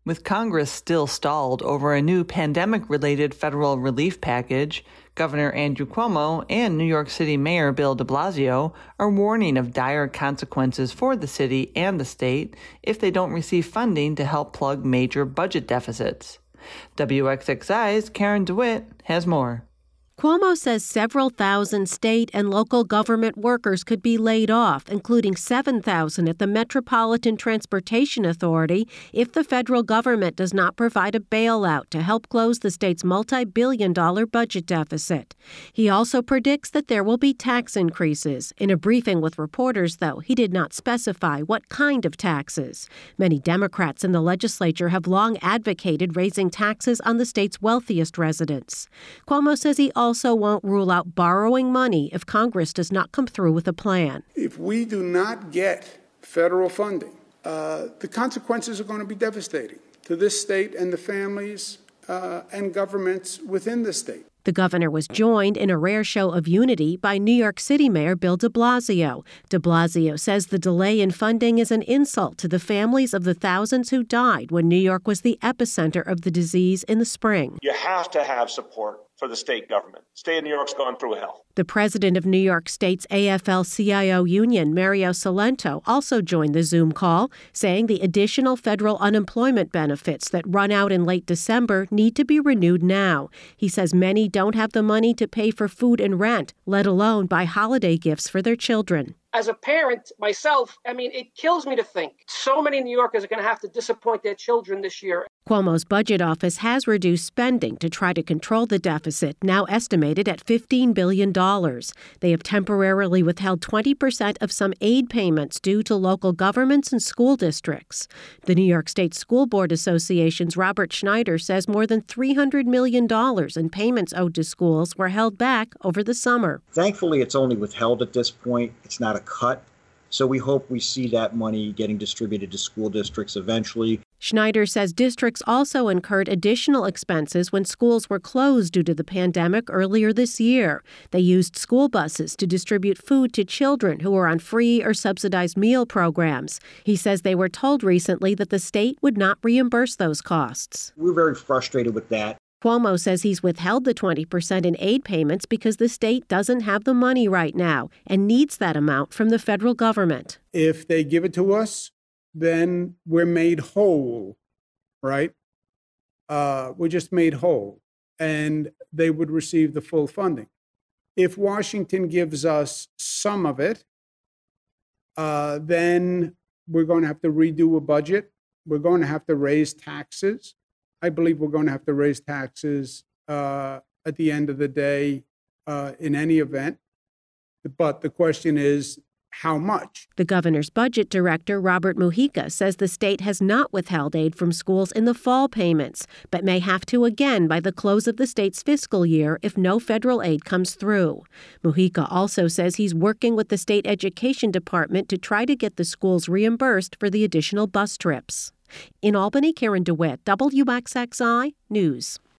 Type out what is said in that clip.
With Congress still stalled over a new pandemic-related federal relief package, Governor Andrew Cuomo and New York City Mayor Bill de Blasio are warning of dire consequences for the city and the state if they don't receive funding to help plug major budget deficits. WXXI's Karen DeWitt has more. Cuomo says several thousand state and local government workers could be laid off, including 7,000 at the Metropolitan Transportation Authority, if the federal government does not provide a bailout to help close the state's multi-billion-dollar budget deficit. He also predicts that there will be tax increases. In a briefing with reporters, though, he did not specify what kind of taxes. Many Democrats in the legislature have long advocated raising taxes on the state's wealthiest residents. Cuomo says he also won't rule out borrowing money if Congress does not come through with a plan. If we do not get federal funding, the consequences are going to be devastating to this state and the families and governments within the state. The governor was joined in a rare show of unity by New York City Mayor Bill de Blasio. De Blasio says the delay in funding is an insult to the families of the thousands who died when New York was the epicenter of the disease in the spring. You have to have support for the state government. State of New York's gone through hell. The president of New York State's AFL-CIO union, Mario Salento, also joined the Zoom call, saying the additional federal unemployment benefits that run out in late December need to be renewed now. He says many don't have the money to pay for food and rent, let alone buy holiday gifts for their children. As a parent myself, it kills me to think so many New Yorkers are going to have to disappoint their children this year. Cuomo's budget office has reduced spending to try to control the deficit, now estimated at $15 billion. They have temporarily withheld 20% of some aid payments due to local governments and school districts. The New York State School Board Association's Robert Schneider says more than $300 million in payments owed to schools were held back over the summer. Thankfully, it's only withheld at this point. It's not a cut. So we hope we see that money getting distributed to school districts eventually. Schneider says districts also incurred additional expenses when schools were closed due to the pandemic earlier this year. They used school buses to distribute food to children who were on free or subsidized meal programs. He says they were told recently that the state would not reimburse those costs. We're very frustrated with that. Cuomo says he's withheld the 20% in aid payments because the state doesn't have the money right now and needs that amount from the federal government. If they give it to us, then we're made whole, right? We're just made whole, and they would receive the full funding. If Washington gives us some of it, then we're going to have to redo a budget. We're going to have to raise taxes. I believe we're going to have to raise taxes at the end of the day in any event. But the question is, how much? The governor's budget director, Robert Mujica, says the state has not withheld aid from schools in the fall payments, but may have to again by the close of the state's fiscal year if no federal aid comes through. Mujica also says he's working with the state education department to try to get the schools reimbursed for the additional bus trips. In Albany, Karen DeWitt, WXXI News.